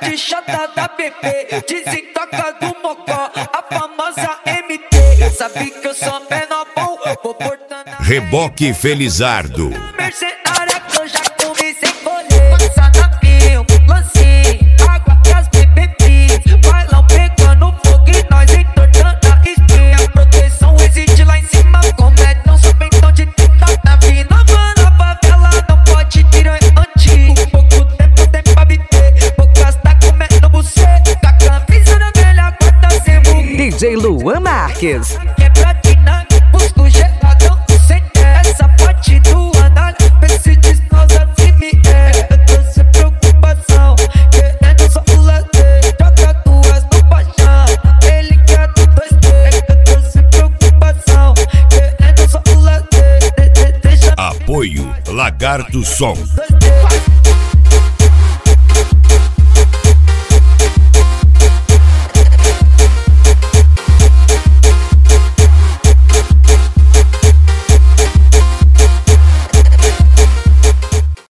bichada da bebê, desentoca do mocó, a famosa MT. Sabe que eu sou menor bom, vou portando. Reboque Felizardo. Mercenária que eu já comi sem colher. Passa na fio, lancinho, água que as bebê fiz. Bailão pegando fogo e nós entortando a espinha. A proteção existe lá em cima, comédia só pentão de tinta. Na vida, mano, a favela não pode tirar antigo. Pouco tempo tem pra bater, poucas tá comendo buceta. Com a camisa da velha guarda sebo. DJ Luan Marques. Quebra dinâmica, busco geladão sem essa parte do análise. Vê se desnosa se me é. Eu tô sem preocupação, querendo só o lazer. Joga duas no paixão, ele quer do 2D. Eu tô sem preocupação, querendo só o lazer. Deixa Apoio Lagarto Som.